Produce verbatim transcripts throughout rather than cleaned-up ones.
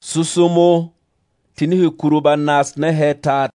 susumo tini hikuruba nas na hetat.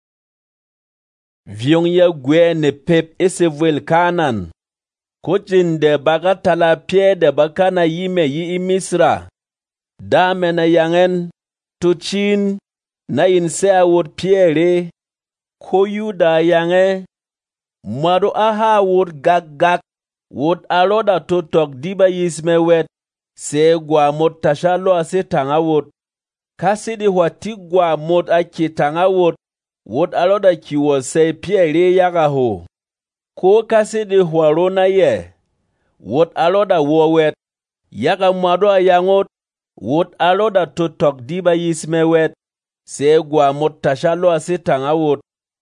Viong ya gwe ne pep esevuel kanan. Kochin de baga tala pie de bakana yime yi imisra. Dame na yangen tuchin na insea wot piere. Ko yuda yange mwado aha wot gag gag. Wot aloda to tok diba yisme wet. Se gwa mot tashalo ase tanga wot. Kasidi wati gwa mot aki tanga wot. Wot aloda ki wo se piere yaga ho. Ko kasidi warona ye. Wot aloda wo wet. Yaga mwado a yangot. Wot aloda to tok diba yisme wet. Se gwa mot tashalo ase tanga wot.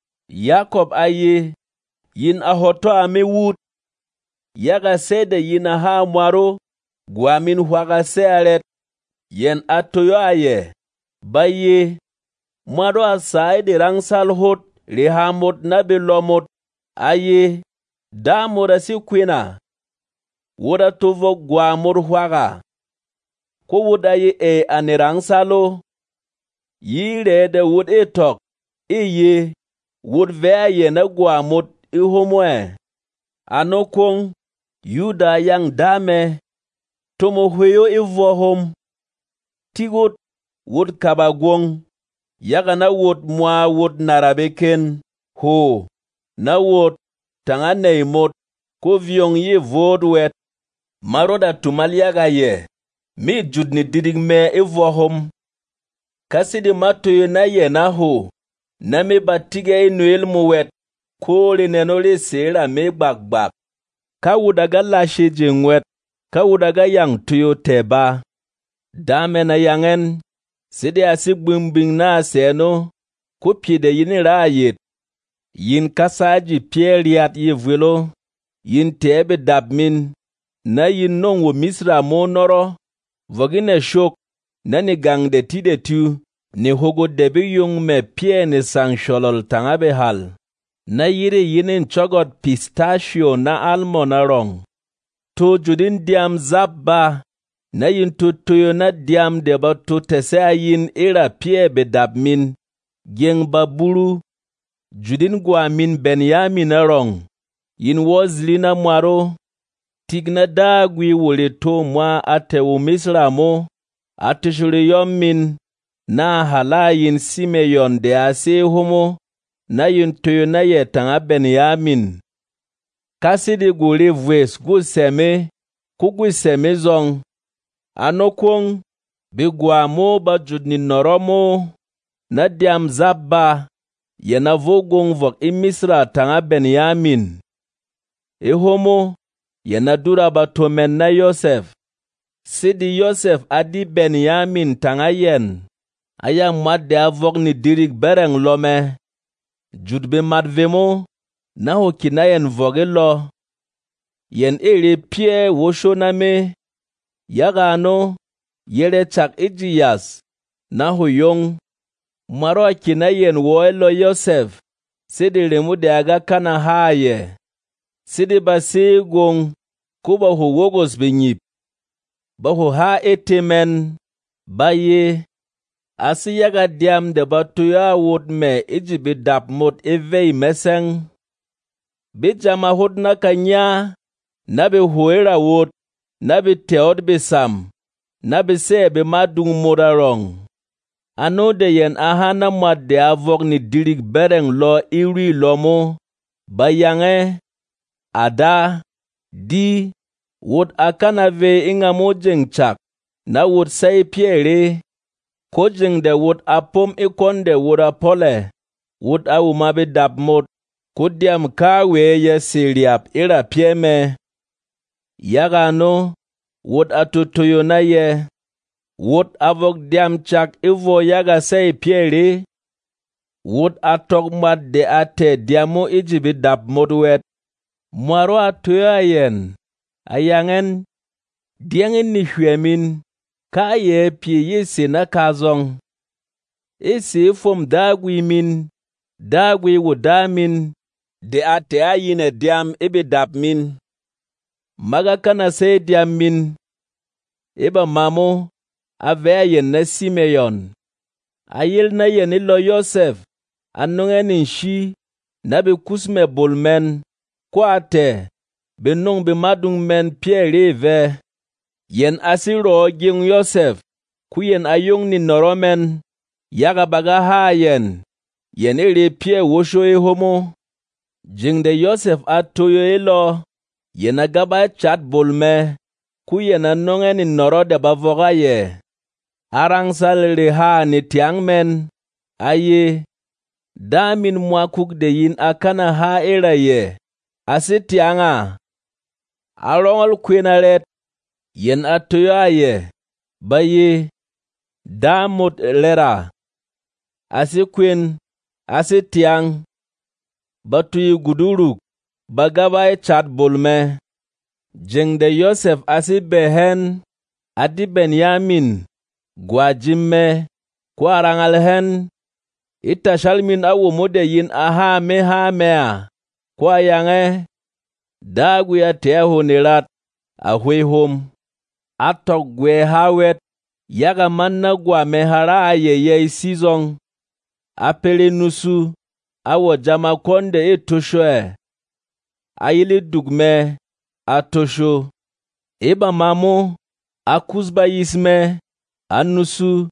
Yakob aye. Yin ahoto ame wut. Yaga sede yin aha mwaro. Gwa min waga se alet. Yen atoyo aye. Baye. Mwado asai de rangsal hot. Rehamot na belomot. Aye. Da moda si kwina. Woda tovo gwa mor waga. Ko woda ye e ane rangsalo. Yire de wod e tok. Eye. Wod vea ye na gwa mot i homoe. Ano kong. Yuda yang dame. Tomo huyo i vohom. Tigot. Wod kabagwong. Yaga na wod mwa wod narabeken. Ho. Na wod. Tanga neimot. Ko viong ye vod wet. Maroda tumal yaga ye. Mi judni didig me i vohom. Kasidi matoyo na ye na ho. Na me batige inuel mu wet. Ko le nenole sera me bagbak. Ka wudaga lashe jengwet. Ka wudaga yang tuyo teba. Dame na yangen. Sidi asi gbimbing na aseno. Ko pide yini raayet. Yin kasaji pieriat ye vwelo. Yin tebe dabmin. Na yin non wo misra mo noro. Vogine shok. Na ni gang de tide tu. Ni hogo debi yung me pie ni sang sholol tangabe hal. Na yire yinin chogot pistachio na almond arong. To judin diam zabba. Na yin tutuyo na diam deba to tese yin ira pie bedabmin. Geng baburu. Judin guamin Benyamin arong. Yin wozli na mwaro. Tigna dagwi wole to mwa ate umisra mo. Ate shule yommin. Na hala yin Simeyon de ase homo. Na yin toyo na ye tanga Benyamin. Kasidi gule vwes gu seme. Kugwi seme zong. Anokong. Bigwa mo ba judni noromo. Na diam zabba. Yena vogong vok imisra tanga Benyamin. E homo. Yena dura ba tomen na Yosef. Sidi Yosef adi Benyamin tanga yen. Aya madde avok ni dirig bereng lome. Judbe madvemo. Na ho kinayen voge lo. Yen ere pie wosho name. Yaga ano. Yere chak ijiyas. Na ho yong. Maro kinayen woelo Yosef. Sidi remu de aga kana haye. Sidi basi gong. Kuba ho wogos benyip. Baho ha etemen. Baye. Asi yaga diam de batuya wod me ijibi dap mot evei meseng. Bijama hod na kanya. Nabe huera wod. Nabe teod besam. Nabe sebe madung modarong. Ano de yen ahana madde avok ni dirig bereng lo iri lomo. Bayange. Ada. Di. Wod akana ve inga mojeng chak. Na wod say piere. Kojeng de wod apom ikonde wod apole. Wod awu mabe dap mot. Kodiam kawe ye siriap ira pieme. Yaga no. Wod atutuyo na ye. Wod avok diam chak ivo yaga say piere. Wod atok mad de ate diamo ijibi dap mot wet. Mwaro atuyo yen. Ayangen. Diangen ni hwemin. Ka ye pie yese na kazong. Ese fom dagwi min. Dagwi wodamin. De ate ayine diam ebe dap min. Maga kana se diam min. Eba mamo. Ave yen na Simeyon. Ayil na yen ilo Yosef, anungen in shi, na bi kusme bolmen, kwa te, bi nung bi madung men piere ve. Yen asiro ging Yosef, ku yen ayong ni noromen, yaga baga ha yen, yen ere pie wosho e homo. Jingde Yosef atoyo ilo, yen agaba chat bolme, ku yen anungen ni noro de bavoga ye. Arang salre ha ni tiang men, aye, damin mwakuk de yin akana ha era ye, ase tianga. Arongol kwenaret, yen atoyo aye, baye, damot lera. Ase kwen, ase tiang, batuyi guduruk, bagabay chat bolme. Jengde Yosef ase behen, adi Benyamin, gwa jimme, kwa rangalhen, ita shalmin awo mode yin aha me ha mea, kwa yange, dagu ya teho nirat, ahwe hom, atok gwe hawet, yaga manna gwa mehara aye ye season, apele nusu, awo jama konde etoshoe, ayili dugme, atosho, eba mamu, akuzba yisme, anusu,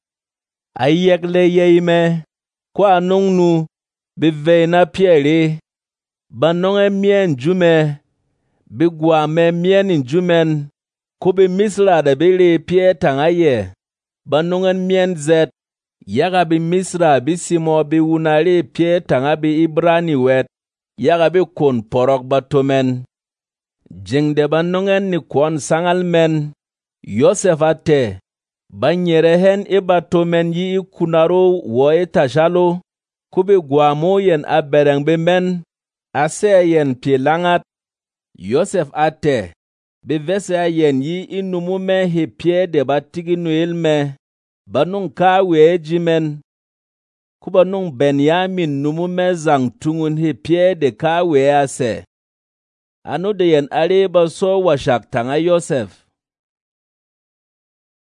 ayekle yeime, kwa nungnu, bive na piere, banonge mien jume, bigwa me mien jumen, kubi misra de bile pie tangaye, banongen mien zet, yaga bi misra bi simo bi wunare pie tangabi ibrani wet, yaga bi kon porok batomen. Jingde banongen ni kwon sangal men, Yosef ate, banyerehen ibatomen yi kunaro wo etashalo, kubi gwamo yen abereng be men, ase yen pie langat. Yosef ate, bivese yen yi inumume he pie de batigi nuilme, banung kawe jimen, kubanung Benyamin numume zang tungun he pie de kawe ase. Anu de yen areba so washak tanga Yosef.